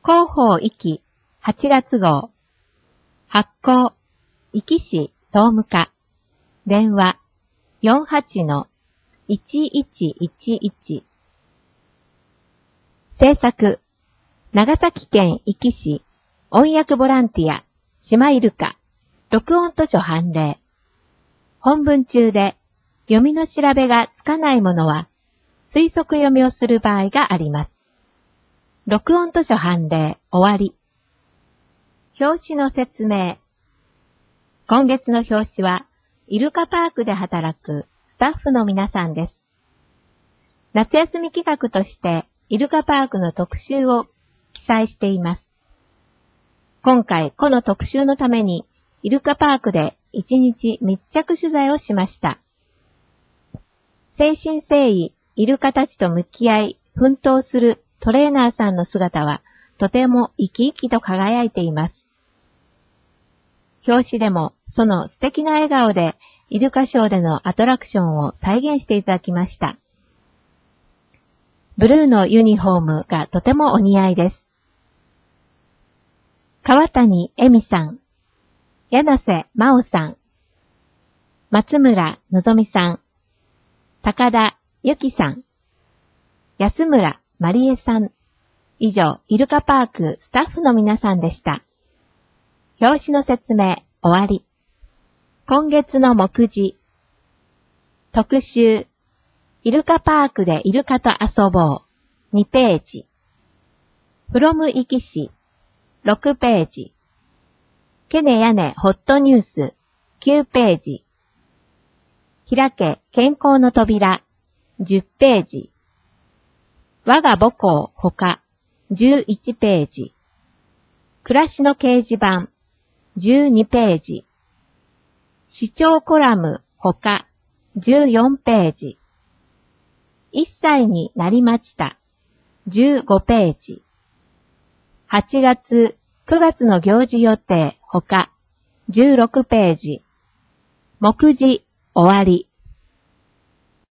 広報壱岐8月号。発行、壱岐市総務課。電話、48-1111。制作、長崎県壱岐市、音訳ボランティア、島イルカ、録音図書判例。本文中で、読みの調べがつかないものは、推測読みをする場合があります。録音図書判例、終わり。表紙の説明。今月の表紙は、イルカパークで働くスタッフの皆さんです。夏休み企画として、イルカパークの特集を記載しています。今回、この特集のために、イルカパークで1日密着取材をしました。誠心誠意、イルカたちと向き合い、奮闘するトレーナーさんの姿は、とても生き生きと輝いています。表紙でも、その素敵な笑顔で、イルカショーでのアトラクションを再現していただきました。ブルーのユニフォームがとてもお似合いです。川谷恵美さん、柳瀬真央さん、松村のぞみさん、高田由紀さん、安村まりえさん。以上、イルカパークスタッフの皆さんでした。表紙の説明、終わり。今月の目次。特集。イルカパークでイルカと遊ぼう。2ページ。from 壱岐市。6ページ。ケネヤネホットニュース。9ページ。開け健康の扉。10ページ。我が母校ほか。11ページ。暮らしの掲示板。12ページ。視聴コラムほか。14ページ。1歳になりました。15ページ。8月、9月の行事予定ほか。16ページ。目次終わり。